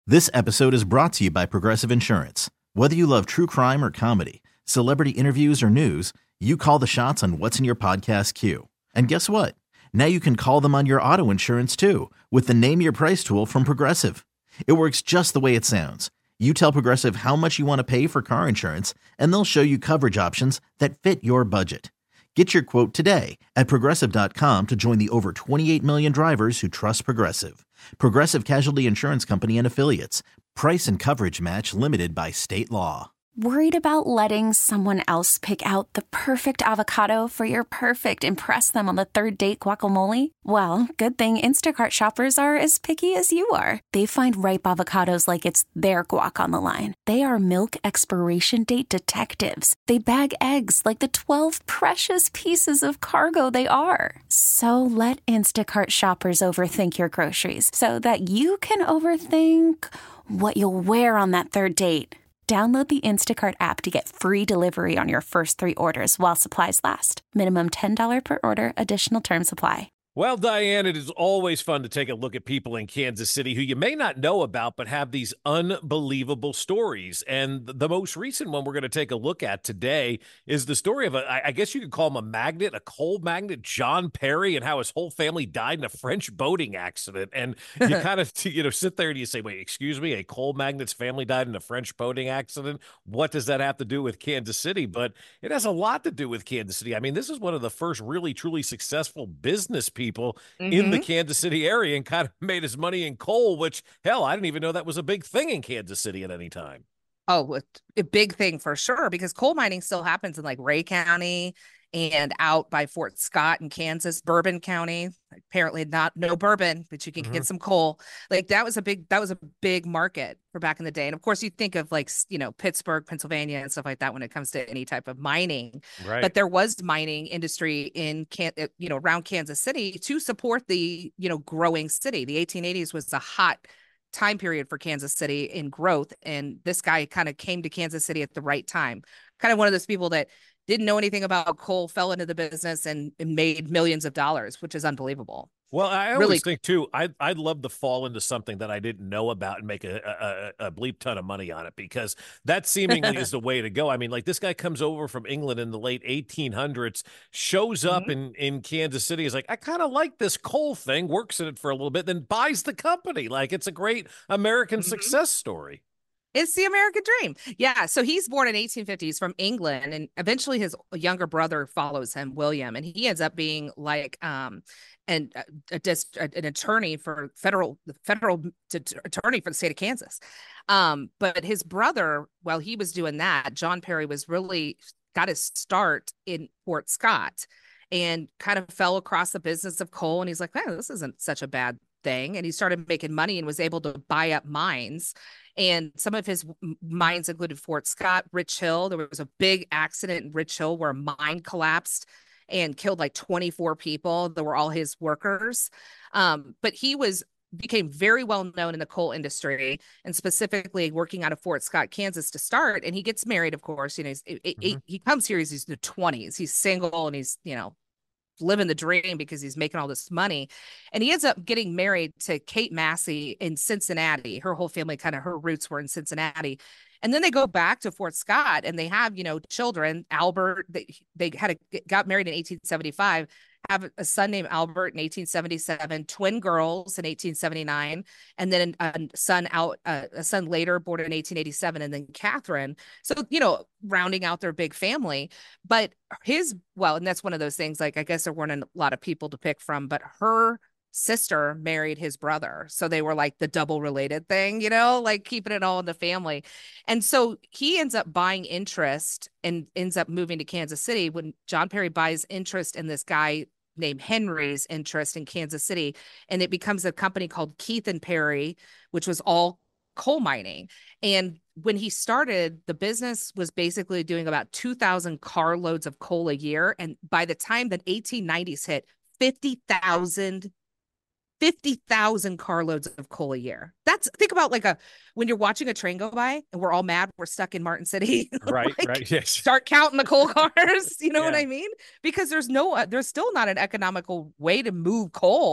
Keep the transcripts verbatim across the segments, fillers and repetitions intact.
This episode is brought to you by Progressive Insurance. Whether you love true crime or comedy, celebrity interviews or news, you call the shots on what's in your podcast queue. And guess what? Now you can call them on your auto insurance too with the Name Your Price tool from Progressive. It works just the way it sounds. You tell Progressive how much you want to pay for car insurance, and they'll show you coverage options that fit your budget. Get your quote today at progressive dot com to join the over twenty-eight million drivers who trust Progressive. Progressive Casualty Insurance Company and Affiliates. Price and coverage match limited by state law. Worried about letting someone else pick out the perfect avocado for your perfect impress them on the third date guacamole? Well, good thing Instacart shoppers are as picky as you are. They find ripe avocados like it's their guac on the line. They are milk expiration date detectives. They bag eggs like the twelve precious pieces of cargo they are. So let Instacart shoppers overthink your groceries so that you can overthink what you'll wear on that third date. Download the Instacart app to get free delivery on your first three orders while supplies last. Minimum ten dollars per order. Additional terms apply. Well, Diane, it is always fun to take a look at people in Kansas City who you may not know about but have these unbelievable stories. And the most recent one we're going to take a look at today is the story of, a, I guess you could call him a magnet, a coal magnet, John Perry, and how his whole family died in a French boating accident. And you kind of, you know, sit there and you say, wait, excuse me, a coal magnet's family died in a French boating accident? What does that have to do with Kansas City? But it has a lot to do with Kansas City. I mean, this is one of the first really, truly successful business people people mm-hmm. in the Kansas City area and kind of made his money in coal, which, hell, I didn't even know that was a big thing in Kansas City at any time. Oh, a big thing for sure, because coal mining still happens in like Ray County and out by Fort Scott in Kansas, Bourbon County. Apparently not no bourbon, but you can mm-hmm. get some coal. Like that was a big that was a big market for back in the day. And of course, you think of like, you know, Pittsburgh, Pennsylvania and stuff like that when it comes to any type of mining. Right. But there was mining industry in can you know around Kansas City to support the, you know, growing city. The eighteen eighties was a hot time period for Kansas City in growth. And this guy kind of came to Kansas City at the right time. Kind of one of those people that didn't know anything about coal, fell into the business and, and made millions of dollars, which is unbelievable. Well, I always really, think, too, I'd, I'd love to fall into something that I didn't know about and make a, a, a bleep ton of money on it, because that seemingly is the way to go. I mean, like, this guy comes over from England in the late eighteen hundreds, shows up mm-hmm. in, in Kansas City, is like, I kind of like this coal thing, works in it for a little bit, then buys the company. Like, it's a great American mm-hmm. success story. It's the American dream. Yeah. So he's born in eighteen fifties from England, and eventually his younger brother follows him, William, and he ends up being like um an a, a, an attorney for federal federal attorney for the state of Kansas. Um, but his brother, while he was doing that, John Perry was really got his start in Fort Scott and kind of fell across the business of coal. And he's like, man, this isn't such a bad thing. And he started making money and was able to buy up mines. And some of his mines included Fort Scott, Rich Hill. There was a big accident in Rich Hill where a mine collapsed and killed like twenty-four people. They were all his workers. Um, but he was became very well known in the coal industry, and specifically working out of Fort Scott, Kansas to start. And he gets married, of course. You know, he's, mm-hmm. he, he comes here, he's, he's in the twenties. He's single and he's, you know, living the dream because he's making all this money. And he ends up getting married to Kate Massey in Cincinnati. Her whole family, kind of her roots were in Cincinnati. And then they go back to Fort Scott and they have, you know, children. Albert, they, they had a, got married in eighteen seventy-five, have a son named Albert in eighteen seventy-seven, twin girls in eighteen seventy-nine, and then a son out, uh, a son later born in eighteen eighty-seven, and then Catherine. So, you know, rounding out their big family. But his, well, and that's one of those things, like, I guess there weren't a lot of people to pick from, but her sister married his brother. So they were like the double related thing, you know, like keeping it all in the family. And so he ends up buying interest and ends up moving to Kansas City when John Perry buys interest in this guy named Henry's interest in Kansas City. And it becomes a company called Keith and Perry, which was all coal mining. And when he started, the business was basically doing about two thousand carloads of coal a year. And by the time that eighteen nineties hit, fifty thousand fifty thousand carloads of coal a year. That's, think about like a, when you're watching a train go by and we're all mad, we're stuck in Martin City. Right, like, right, yes. Start counting the coal cars, you know yeah. what I mean? Because there's no, uh, there's still not an economical way to move coal.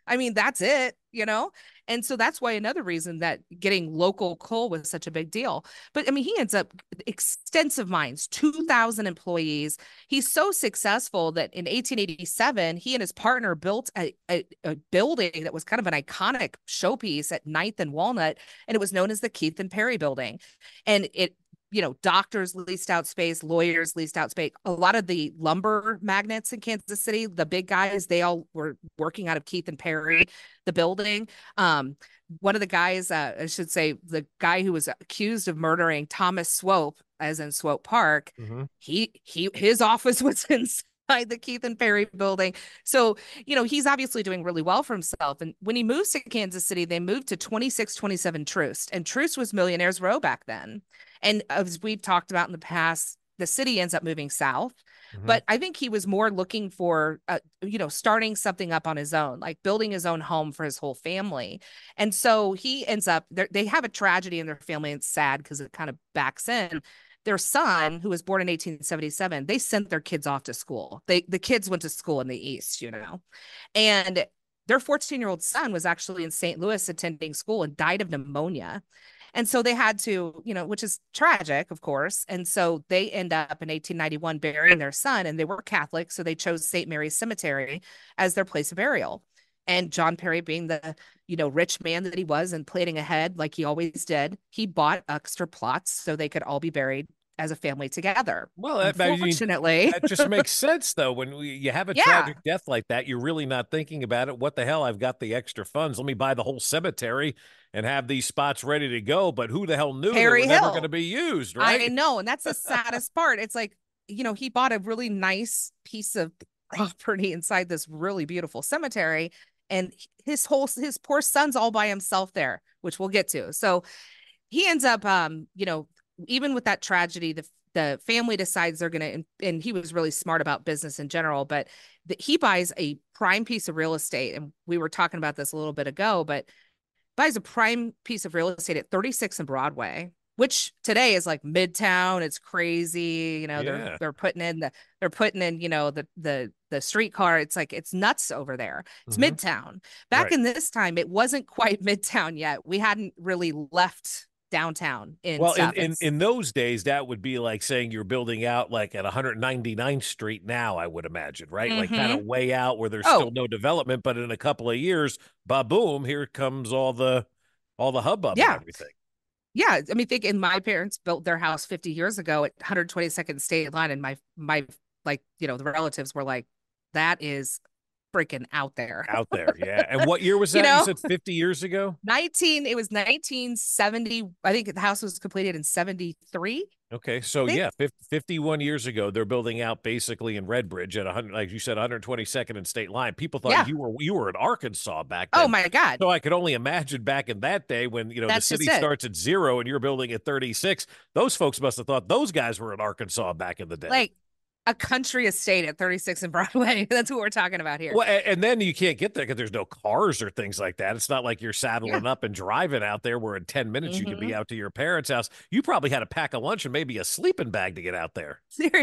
I mean, that's it, you know? And so that's why another reason that getting local coal was such a big deal. But I mean, he ends up extensive mines, two thousand employees. He's so successful that in eighteen eighty-seven, he and his partner built a, a, a building that was kind of an iconic showpiece at ninth and Walnut, and it was known as the Keith and Perry Building. And it you know, doctors leased out space, lawyers leased out space. A lot of the lumber magnates in Kansas City, the big guys, they all were working out of Keith and Perry, the building. Um, one of the guys, uh, I should say, the guy who was accused of murdering Thomas Swope, as in Swope Park, mm-hmm. he he his office was inside the Keith and Perry building. So, you know, he's obviously doing really well for himself. And when he moves to Kansas City, they moved to twenty-six twenty-seven Troost. And Troost was Millionaires Row back then. And as we've talked about in the past, the city ends up moving south. Mm-hmm. But I think he was more looking for, uh, you know, starting something up on his own, like building his own home for his whole family. And so he ends up, they have a tragedy in their family. And it's sad because it kind of backs in. Their son, who was born in eighteen seventy-seven, they sent their kids off to school. They the kids went to school in the East, you know, and their fourteen-year-old son was actually in Saint Louis attending school and died of pneumonia. And so they had to, you know, which is tragic, of course. And so they end up in eighteen ninety-one burying their son, and they were Catholic. So they chose Saint Mary's Cemetery as their place of burial. And John Perry, being the, you know, rich man that he was and planning ahead like he always did, he bought extra plots so they could all be buried as a family together. Well, that, unfortunately, I mean, that just makes sense, though. When we, you have a yeah. tragic death like that, you're really not thinking about it. What the hell? I've got the extra funds. Let me buy the whole cemetery and have these spots ready to go. But who the hell knew Perry they were Hill. never going to be used, right? I know. And that's the saddest part. It's like, you know, he bought a really nice piece of property inside this really beautiful cemetery, and his whole, his poor son's all by himself there, which we'll get to. So he ends up, um, you know, even with that tragedy, the the family decides they're going to, and, and he was really smart about business in general, but the, he buys a prime piece of real estate. And we were talking about this a little bit ago, but buys a prime piece of real estate at thirty-six and Broadway, which today is like Midtown. It's crazy. You know, yeah. they're, they're putting in the, they're putting in, you know, the, the, the streetcar. It's like, it's nuts over there. It's mm-hmm. Midtown. Back right. in this time, it wasn't quite Midtown yet. We hadn't really left downtown in well in, in in those days that would be like saying you're building out like at one ninety-ninth Street now, I would imagine, right? Mm-hmm. Like kind of way out where there's oh. still no development, but in a couple of years, ba-boom, here comes all the all the hubbub yeah. and everything. Yeah, I mean, think, and my parents built their house fifty years ago at one twenty-second State Line, and my my like you know the relatives were like, that is freaking out there. Out there, yeah. And what year was that? You, know? You said fifty years ago? nineteen It was nineteen seventy. I think the house was completed in seventy-three. Okay, so yeah, fifty-one years ago, they're building out basically in Redbridge at one hundred, like you said, one twenty-second and State Line. People thought yeah. you were you were in Arkansas back then. Oh my God! So I could only imagine back in that day when you know That's the city starts at zero and you're building at thirty-six. Those folks must have thought those guys were in Arkansas back in the day. Like a country estate at thirty-six and Broadway. That's what we're talking about here. Well, and then you can't get there because there's no cars or things like that. It's not like you're saddling yeah. up and driving out there where in ten minutes mm-hmm. you could be out to your parents' house. You probably had to pack a lunch and maybe a sleeping bag to get out there.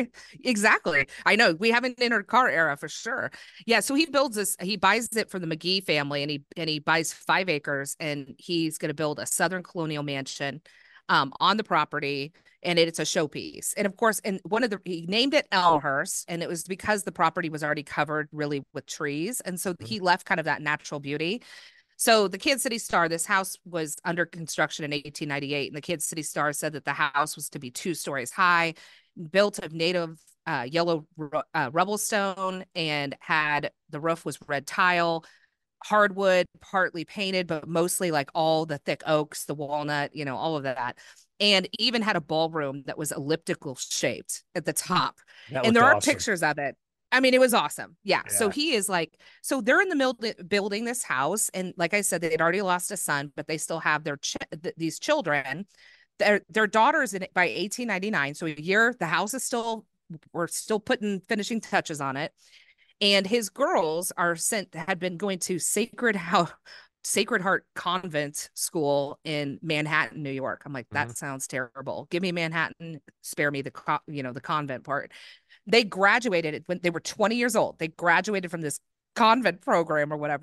Exactly. I know. We haven't entered car era for sure. Yeah. So he builds this, he buys it from the McGee family, and he, and he buys five acres and he's going to build a Southern colonial mansion um, on the property. And it's a showpiece. And of course, and one of the, he named it Elmhurst, and it was because the property was already covered really with trees. And so mm-hmm. he left kind of that natural beauty. So the Kansas City Star, this house was under construction in eighteen ninety-eight. And the Kansas City Star said that the house was to be two stories high, built of native uh, yellow uh, rubble stone, and had, the roof was red tile, hardwood, partly painted, but mostly like all the thick oaks, the walnut, you know, all of that. And even had a ballroom that was elliptical shaped at the top. And there are awesome. pictures of it. I mean, it was awesome. Yeah. yeah. So he is like, so they're in the middle building this house. And like I said, they'd already lost a son, but they still have their, ch- th- these children, their, their daughters in it by eighteen ninety-nine. So a year, the house is still, we're still putting finishing touches on it. And his girls are sent, had been going to Sacred House, Sacred Heart Convent School in Manhattan, New York. I'm like, that mm-hmm. sounds terrible. Give me Manhattan, spare me the, co- you know, the convent part. They graduated when they were twenty years old. They graduated from this convent program or whatever.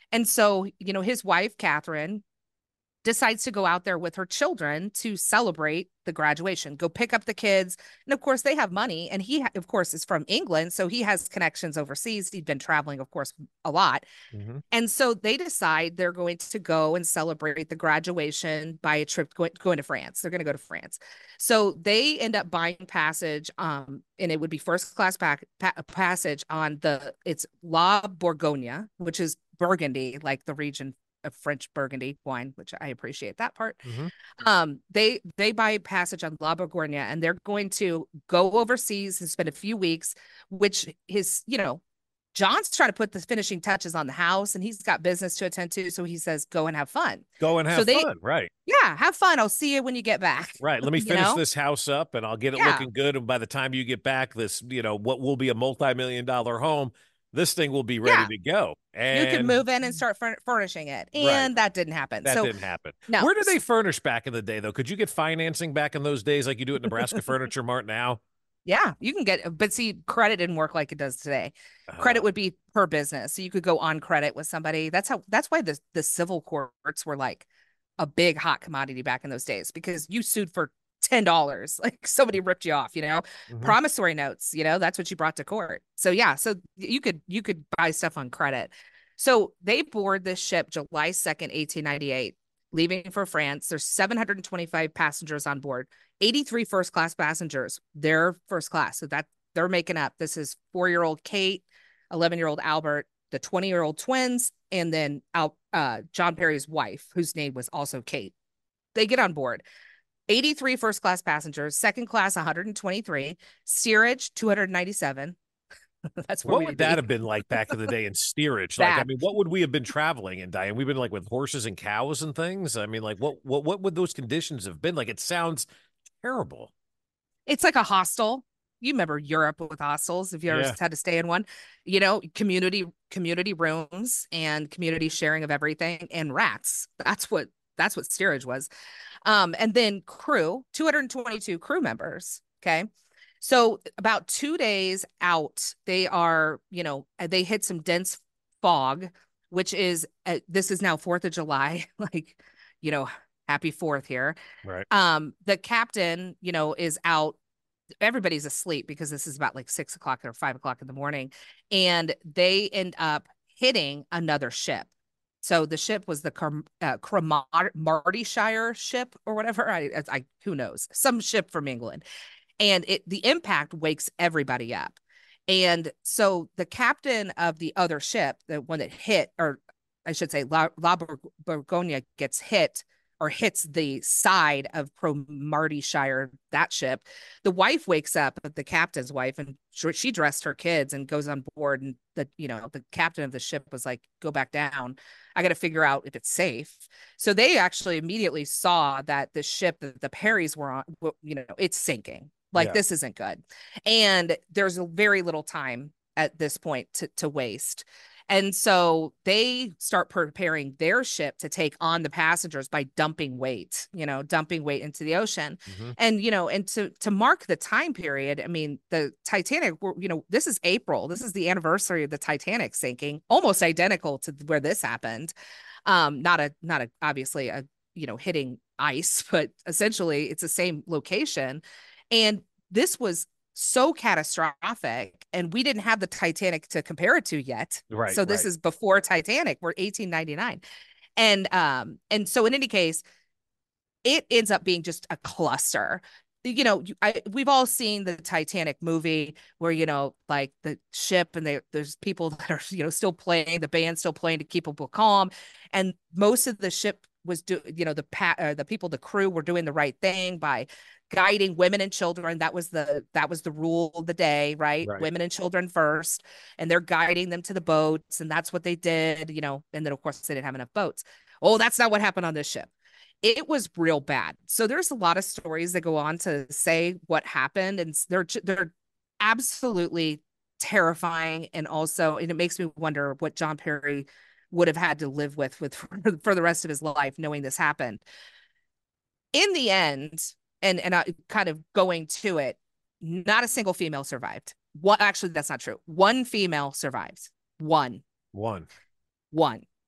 And so, you know, his wife, Catherine, decides to go out there with her children to celebrate the graduation, go pick up the kids. And of course, they have money. And he, of course, is from England. So he has connections overseas. He'd been traveling, of course, a lot. Mm-hmm. And so they decide they're going to go and celebrate the graduation by a trip going, going to France. They're going to go to France. So they end up buying passage, um, and it would be first class pa- pa- passage on the, it's La Bourgogne, which is Burgundy, like the region of French Burgundy wine, which I appreciate that part. Mm-hmm. Um, they they buy passage on La Bourgogne, and they're going to go overseas and spend a few weeks, which his, you know, John's trying to put the finishing touches on the house, and he's got business to attend to. So he says, go and have fun. Go and have so they, fun. Right. Yeah. Have fun. I'll see you when you get back. Right. Let me finish you know? this house up and I'll get it yeah. looking good. And by the time you get back, this, you know, what will be a multi-million dollar home, this thing will be ready yeah. to go. And you can move in and start fur- furnishing it. And right. that didn't happen. That so, didn't happen. No. Where did they furnish back in the day, though? Could you get financing back in those days like you do at Nebraska Furniture Mart now? Yeah, you can get, but see, credit didn't work like it does today. Uh, credit would be per business. So you could go on credit with somebody. That's how, that's why the, the civil courts were like a big hot commodity back in those days, because you sued for ten dollars. Like somebody ripped you off, you know, mm-hmm. promissory notes, you know, that's what you brought to court. So yeah, so you could, you could buy stuff on credit. So they board this ship July second, eighteen ninety-eight, leaving for France. There's seven hundred twenty-five passengers on board, eighty-three first class passengers. They're first class. So that they're making up. This is four-year-old Kate, eleven-year-old Albert, the twenty-year-old twins, and then Al, uh, John Perry's wife, whose name was also Kate. They get on board. eighty-three first class passengers, second class one hundred twenty-three, steerage two hundred ninety-seven. That's where what would that be. have been like back in the day in steerage? Like, I mean, what would we have been traveling in, Diane? We've been like with horses and cows and things. I mean, like, what what what would those conditions have been like? It sounds terrible. It's like a hostel. You remember Europe with hostels, if you ever yeah. had to stay in one, you know, community community rooms and community sharing of everything, and rats. That's what that's what steerage was. Um, and then crew, two hundred twenty-two crew members. Okay. So about two days out, they are, you know, they hit some dense fog, which is, uh, this is now fourth of July, like, you know, happy fourth here. Right. Um, the captain, you know, is out. Everybody's asleep because this is about like six o'clock or five o'clock in the morning. And they end up hitting another ship. So the ship was the uh, Cromartyshire ship or whatever. I, I, who knows, some ship from England. And it, the impact wakes everybody up. And so the captain of the other ship, the one that hit, or I should say La, La Bourgogne gets hit or hits the side of Cromartyshire, that ship. The wife wakes up, the captain's wife, and she dressed her kids and goes on board. And the, you know, the captain of the ship was like, go back down. I got to figure out if it's safe. So they actually immediately saw that the ship that the Perrys were on, you know, it's sinking. Like, yeah. this isn't good. And there's a very little time at this point to, to waste. And so they start preparing their ship to take on the passengers by dumping weight, you know, dumping weight into the ocean. Mm-hmm. And, you know, and to, to mark the time period, I mean, the Titanic, you know, this is April. This is the anniversary of the Titanic sinking, almost identical to where this happened. Um, not a, not a, obviously a, you know, hitting ice, but essentially it's the same location. And this was so catastrophic, and we didn't have the Titanic to compare it to yet. Right. So this right. is before Titanic. We're eighteen ninety-nine. And um, and so in any case, it ends up being just a cluster. You know, I, we've all seen the Titanic movie where, you know, like the ship and they, there's people that are, you know, still playing, the band still playing to keep people calm. And most of the ship was, do, you know, the pa- uh, the people, the crew were doing the right thing by guiding women and children. That was the, that was the rule of the day, right? right? Women and children first, and they're guiding them to the boats. And that's what they did, you know, and then of course they didn't have enough boats. Oh, that's not what happened on this ship. It was real bad. So there's a lot of stories that go on to say what happened, and they're, they're absolutely terrifying. And also, and it makes me wonder what John Perry would have had to live with, with for the rest of his life, knowing this happened. In the end, and, and I kind of going to it, not a single female survived. What, actually, that's not true. One female survived. One. One. One.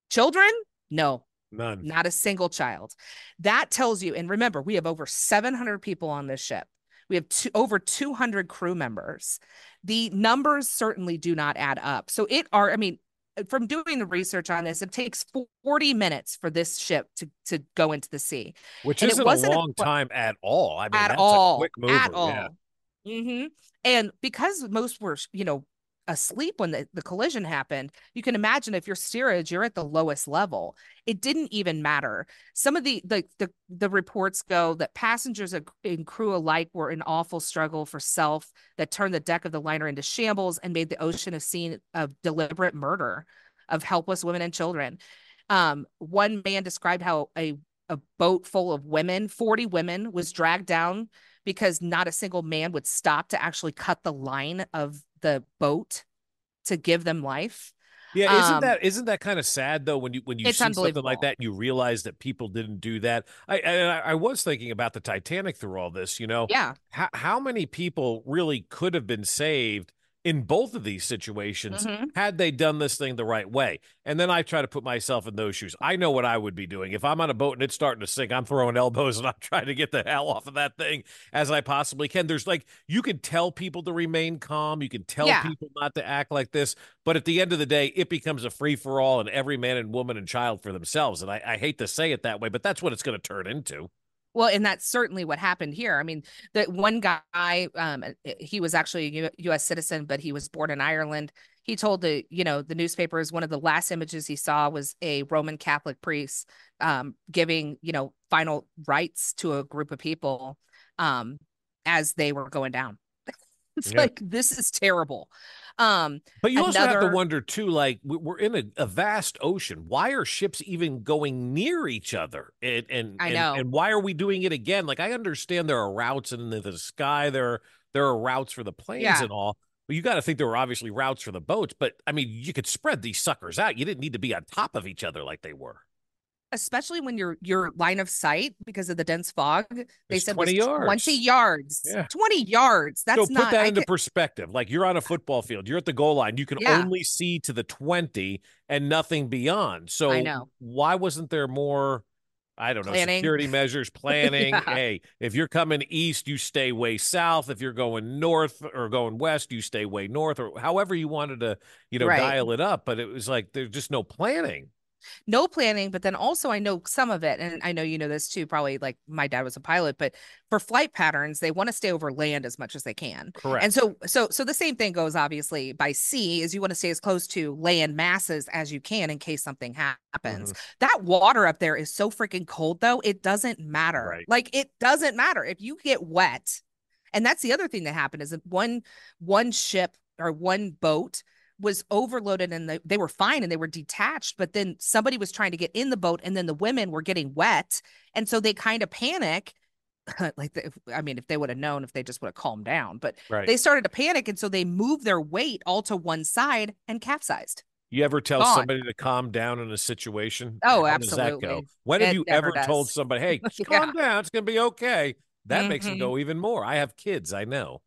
Children? No, None. not a single child. That tells you, and remember, we have over seven hundred people on this ship. We have two, over two hundred crew members. The numbers certainly do not add up. So it are, I mean, from doing the research on this, it takes forty minutes for this ship to, to go into the sea. Which and isn't it wasn't a long a, time at all. I mean, at that's all, a quick mover. At all. Yeah. Mm-hmm. And because most were, you know, asleep when the, the collision happened, you can imagine if you're steerage, you're at the lowest level. It didn't even matter. Some of the the the, the reports go that passengers and crew alike were in awful struggle for self that turned the deck of the liner into shambles and made the ocean a scene of deliberate murder of helpless women and children. Um, one man described how a a boat full of women, forty women, was dragged down because not a single man would stop to actually cut the line of the boat to give them life. Yeah, isn't um, that isn't that kind of sad though when you when you see something like that and you realize that people didn't do that? I, I I was thinking about the Titanic through all this, you know. Yeah. How how many people really could have been saved in both of these situations mm-hmm. had they done this thing the right way? And then I try to put myself in those shoes. I know what I would be doing. If I'm on a boat and it's starting to sink, I'm throwing elbows and I'm trying to get the hell off of that thing as I possibly can. There's like, you can tell people to remain calm. You can tell yeah. people not to act like this. But at the end of the day, it becomes a free-for-all and every man and woman and child for themselves. And I, I hate to say it that way, but that's what it's going to turn into. Well, and that's certainly what happened here. I mean, the one guy, um, he was actually a U S citizen, but he was born in Ireland. He told the, you know, the newspapers, one of the last images he saw was a Roman Catholic priest um, giving, you know, final rites to a group of people um, as they were going down. It's yeah. like, this is terrible. Um, but you another... also have to wonder too, like we're in a, a vast ocean. Why are ships even going near each other? And and, I know. and and why are we doing it again? Like I understand there are routes in the, the sky. There there are routes for the planes yeah. and all. But you got to think there were obviously routes for the boats. But I mean, you could spread these suckers out. You didn't need to be on top of each other like they were. Especially when your your line of sight, because of the dense fog, they it's said twenty was yards. twenty yards. Yeah. twenty yards. That's so put not, that I into can... perspective. Like you're on a football field, you're at the goal line. You can yeah. only see to the twenty and nothing beyond. So I know. Why wasn't there more, I don't know, planning. security measures, planning? yeah. Hey, if you're coming east, you stay way south. If you're going north or going west, you stay way north, or however you wanted to, you know, right. dial it up. But it was like there's just no planning. No planning, but then also I know some of it, and I know you know this too, probably like my dad was a pilot, but for flight patterns, they want to stay over land as much as they can. Correct. And so so so the same thing goes obviously by sea, is you want to stay as close to land masses as you can in case something happens. Mm-hmm. That water up there is so freaking cold though, it doesn't matter. Right. Like it doesn't matter if you get wet. And that's the other thing that happened is that one one ship or one boat was overloaded and they, they were fine and they were detached, but then somebody was trying to get in the boat and then the women were getting wet. And so they kind of panic. like, the, I mean, if they would have known, if they just would have calmed down, but right. they started to panic. And so they moved their weight all to one side and capsized. You ever tell Gone. somebody to calm down in a situation? Oh, How absolutely. Does that go? When it have you ever does. told somebody, hey, just yeah. calm down, it's going to be okay? That mm-hmm. makes them go even more. I have kids, I know.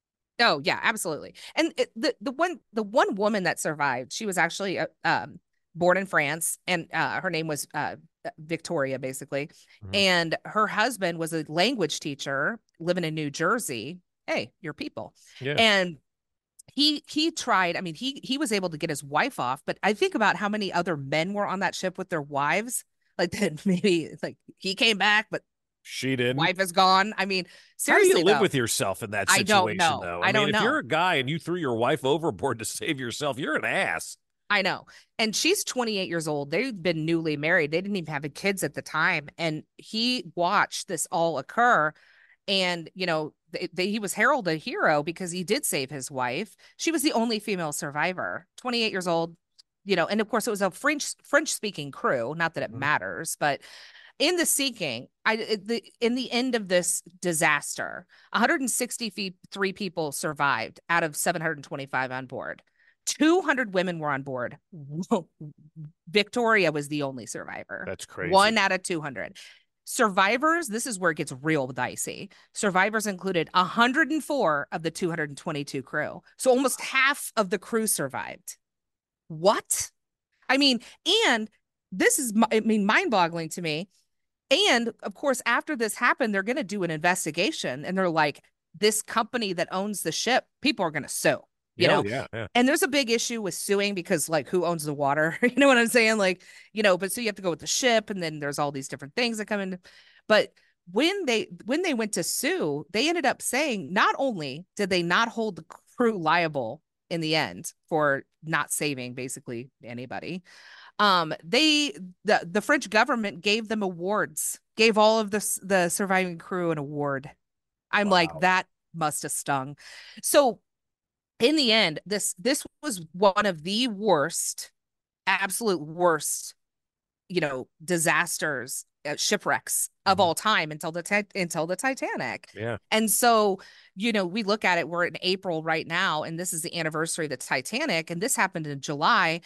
Oh yeah, absolutely. And it, the the one the one woman that survived, she was actually uh, um, born in France, and uh, her name was uh, Victoria, basically. Mm-hmm. And her husband was a language teacher living in New Jersey. Hey, your people. Yeah. And he he tried. I mean, he he was able to get his wife off, but I think about how many other men were on that ship with their wives. Like that, maybe like he came back, but. She didn't. Wife is gone. I mean, seriously, how do you live though, with yourself in that situation? I don't know. Though I, I don't mean, know. If you're a guy and you threw your wife overboard to save yourself, you're an ass. I know. And she's twenty-eight years old. They've been newly married. They didn't even have kids at the time. And he watched this all occur. And, you know, they, they, he was heralded a hero because he did save his wife. She was the only female survivor, twenty-eight years old, you know, and of course it was a French French speaking crew. Not that it mm-hmm. matters, but in the sinking, I the in the end of this disaster, one hundred sixty-three people survived out of seven hundred twenty-five on board. two hundred women were on board. Victoria was the only survivor. That's crazy. One out of two hundred. Survivors, this is where it gets real dicey. Survivors included one hundred four of the two hundred twenty-two crew. So almost half of the crew survived. What? I mean, and this is, I mean, mind-boggling to me. And of course, after this happened, they're going to do an investigation, and they're like, this company that owns the ship, people are going to sue, you Yeah, know? yeah, yeah. And there's a big issue with suing because, like, who owns the water? You know what I'm saying? Like, you know, but so you have to go with the ship, and then there's all these different things that come in. But when they when they went to sue, they ended up saying not only did they not hold the crew liable in the end for not saving basically anybody, um, they the the French government gave them awards, gave all of the the surviving crew an award. I'm Wow. like, that must have stung. So in the end, this this was one of the worst, absolute worst, you know, disasters, uh, shipwrecks of Mhm. all time until the ti- until the Titanic. Yeah. And so, you know, we look at it, we're in April right now, and this is the anniversary of the Titanic, and this happened in July.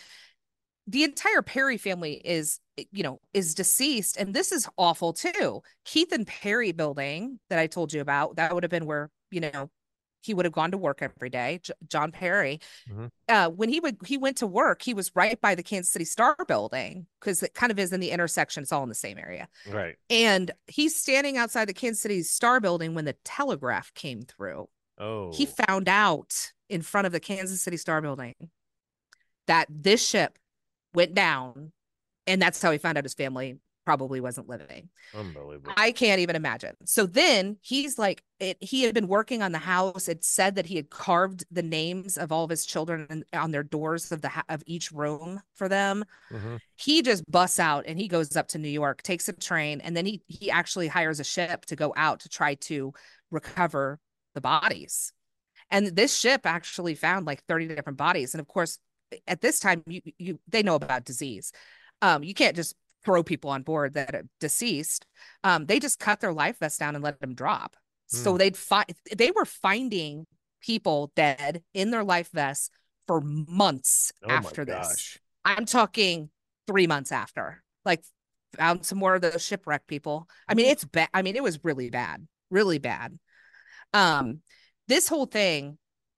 The entire Perry family is, you know, is deceased, and this is awful too. Keith and Perry building that I told you about, that would have been where, you know, he would have gone to work every day. J- John Perry, Mm-hmm. uh, when he would he went to work, he was right by the Kansas City Star building because it kind of is in the intersection. It's all in the same area. Right. And he's standing outside the Kansas City Star building when the telegraph came through. Oh. He found out in front of the Kansas City Star building that this ship went down, and that's how he found out his family probably wasn't living. Unbelievable. I can't even imagine. So then he's like, it, he had been working on the house. It said that he had carved the names of all of his children on their doors of the of each room for them. Mm-hmm. He just busts out and he goes up to New York, takes a train, and then he he actually hires a ship to go out to try to recover the bodies. And this ship actually found like thirty different bodies. And of course, at this time, you you they know about disease. Um, you can't just throw people on board that are deceased. Um, they just cut their life vests down and let them drop. So Mm. they'd find they were finding people dead in their life vests for months Oh after my this. gosh. I'm talking three months after. Like, found some more of those shipwreck people. I mean, it's bad. I mean, it was really bad, really bad. Um, this whole thing,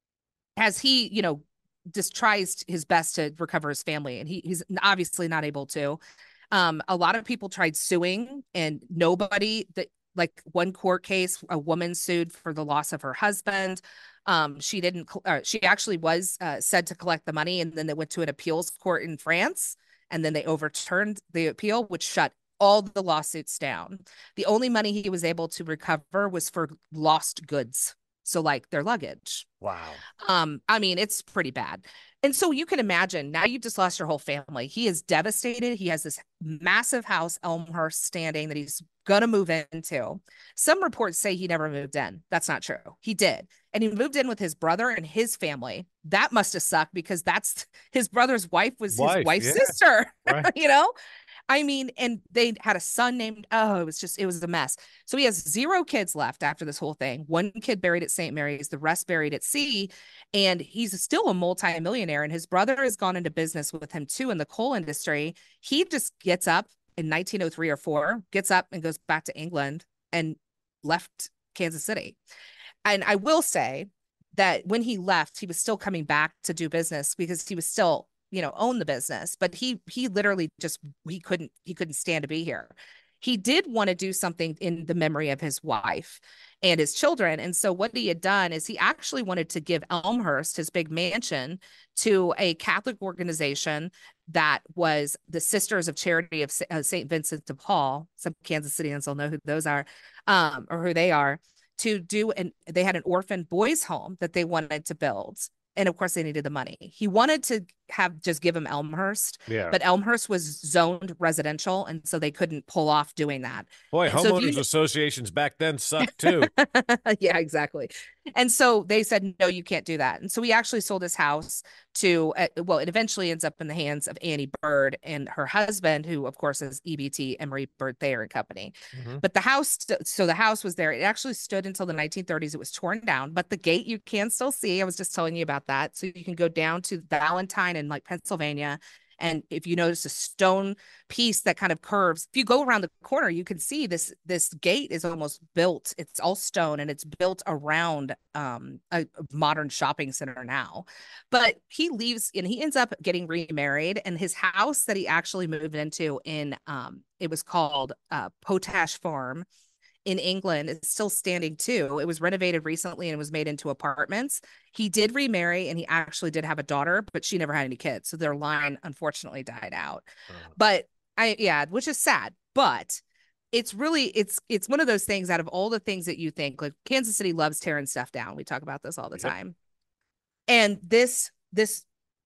as he, you know, just tries his best to recover his family, and he he's obviously not able to. Um, a lot of people tried suing, and nobody that like one court case, a woman sued for the loss of her husband. Um, she didn't, uh, she actually was uh, said to collect the money, and then they went to an appeals court in France, and then they overturned the appeal, which shut all the lawsuits down. The only money he was able to recover was for lost goods. So like their luggage. Wow. Um, I mean, it's pretty bad. And so you can imagine now you've just lost your whole family. He is devastated. He has this massive house, Elmhurst, standing that he's going to move into. Some reports say he never moved in. That's not true. He did. And he moved in with his brother and his family. That must have sucked because that's his brother's wife was Wife, his wife's yeah. sister, Right. you know? I mean, and they had a son named, oh, it was just, it was a mess. So he has zero kids left after this whole thing. One kid buried at Saint Mary's, the rest buried at sea. And he's still a multi-millionaire. And his brother has gone into business with him too in the coal industry. He just gets up in nineteen oh three or four, gets up and goes back to England and left Kansas City. And I will say that when he left, he was still coming back to do business because he was still, you know, own the business, but he, he literally just, he couldn't, he couldn't stand to be here. He did want to do something in the memory of his wife and his children. And so what he had done is he actually wanted to give Elmhurst, his big mansion, to a Catholic organization that was the Sisters of Charity of Saint Vincent de Paul. Some Kansas Cityans will know who those are, um, or who they are, to do, and they had an orphan boys home that they wanted to build. And of course, they needed the money. He wanted to have just give him Elmhurst, Yeah. but Elmhurst was zoned residential, and so they couldn't pull off doing that. Boy, And so if homeowners you- associations back then sucked too. Yeah, exactly. And so they said, no, you can't do that. And so he actually sold his house to, uh, well, it eventually ends up in the hands of Annie Bird and her husband, who of course is E B T, Emery Bird Thayer and Company. Mm-hmm. But the house, so the house was there. It actually stood until the nineteen thirties. It was torn down, but the gate you can still see. I was just telling you about that. So you can go down to Valentine in like Pennsylvania And if you notice a stone piece that kind of curves, if you go around the corner, you can see this this gate is almost built. It's all stone and it's built around um, a modern shopping center now. But he leaves and he ends up getting remarried, and his house that he actually moved into in um, it was called uh, Potash Farm in England is still standing too. It was renovated recently and was made into apartments. He did remarry and he actually did have a daughter, but she never had any kids. So their line unfortunately died out. Uh-huh. But I, yeah, which is sad, but it's really, it's, it's one of those things out of all the things that you think, like Kansas City loves tearing stuff down. We talk about this all the yep. time. And this, this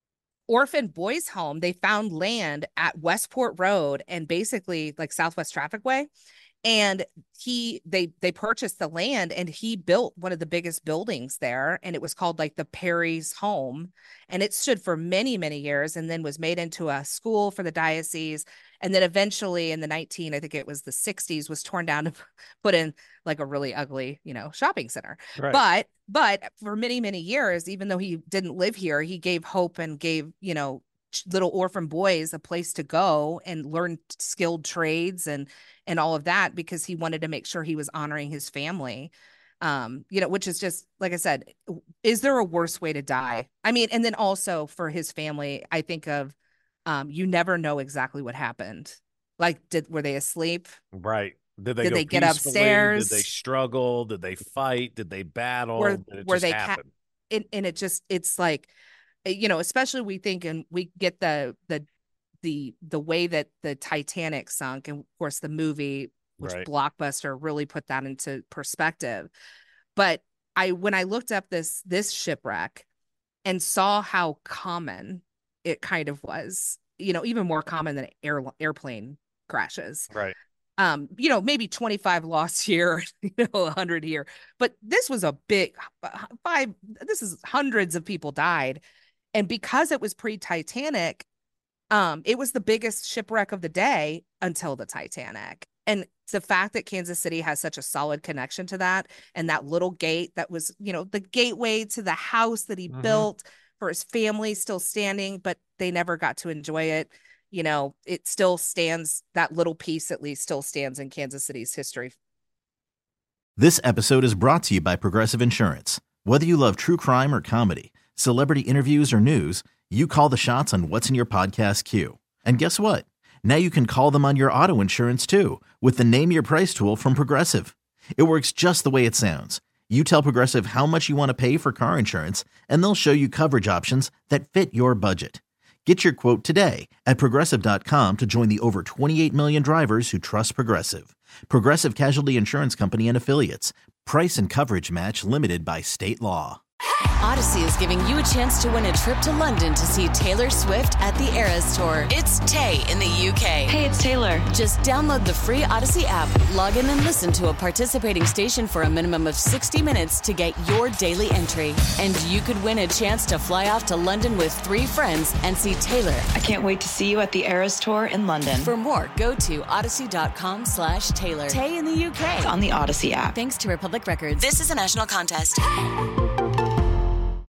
orphan boys home, they found land at Westport Road and basically like Southwest Traffic Way. And he, they, they purchased the land and he built one of the biggest buildings there. And it was called like the Perry's Home. And it stood for many, many years and then was made into a school for the diocese. And then eventually in the nineteen, I think it was the sixties, was torn down to put in like a really ugly, you know, shopping center. Right. But, but for many, many years, even though he didn't live here, he gave hope and gave, you know, little orphan boys a place to go and learn skilled trades and and all of that, because he wanted to make sure he was honoring his family. Um, you know, which is just, like I said, is there a worse way to die? I mean, and then also for his family, I think of, um, you never know exactly what happened. Like, did, were they asleep? Right. Did they, did go they get upstairs? Did they struggle? Did they fight? Did they battle? Were, did it were just they, happen? Ca- and, and it just, it's like, you know, especially we think, and we get the, the, the, the way that the Titanic sunk, and of course the movie, which right. Blockbuster really put that into perspective. But I, when I looked up this, this shipwreck and saw how common it kind of was, you know, even more common than air, airplane crashes. Right. Um, you know, maybe twenty-five lost here, you know, one hundred here, but this was a big five, this is hundreds of people died. And because it was pre-Titanic, um, it was the biggest shipwreck of the day until the Titanic. And the fact that Kansas City has such a solid connection to that, and that little gate that was, you know, the gateway to the house that he mm-hmm. built for his family still standing, but they never got to enjoy it. You know, it still stands, that little piece at least still stands in Kansas City's history. This episode is brought to you by Progressive Insurance. Whether you love true crime or comedy, celebrity interviews or news, you call the shots on what's in your podcast queue. And guess what? Now you can call them on your auto insurance too, with the Name Your Price tool from Progressive. It works just the way it sounds. You tell Progressive how much you want to pay for car insurance, and they'll show you coverage options that fit your budget. Get your quote today at Progressive dot com to join the over twenty-eight million drivers who trust Progressive. Progressive Casualty Insurance Company and Affiliates. Price and coverage match limited by state law. Odyssey is giving you a chance to win a trip to London to see Taylor Swift at the Eras Tour. It's Tay in the U K. Hey, it's Taylor. Just download the free Odyssey app, log in and listen to a participating station for a minimum of sixty minutes to get your daily entry. And you could win a chance to fly off to London with three friends and see Taylor. I can't wait to see you at the Eras Tour in London. For more, go to odyssey.com slash Taylor. Tay in the U K. It's on the Odyssey app. Thanks to Republic Records. This is a national contest.